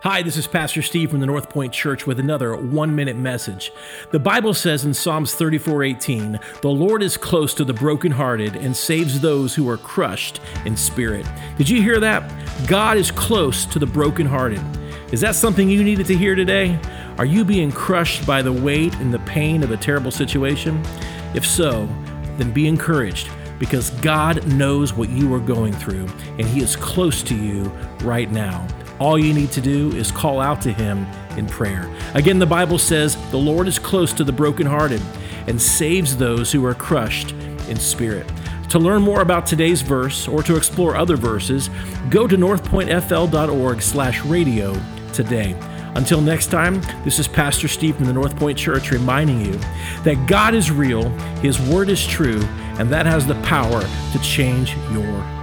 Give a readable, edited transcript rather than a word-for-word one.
Hi, this is Pastor Steve from the North Point Church with another 1-minute message. The Bible says in Psalms 34:18, "The Lord is close to the brokenhearted and saves those who are crushed in spirit." Did you hear that? God is close to the brokenhearted. Is that something you needed to hear today? Are you being crushed by the weight and the pain of a terrible situation? If so, then be encouraged, because God knows what you are going through, and He is close to you right now. All you need to do is call out to Him in prayer. Again, the Bible says, "The Lord is close to the brokenhearted and saves those who are crushed in spirit." To learn more about today's verse or to explore other verses, go to northpointfl.org/radio today. Until next time, this is Pastor Steve from the North Point Church reminding you that God is real, His Word is true, and that has the power to change your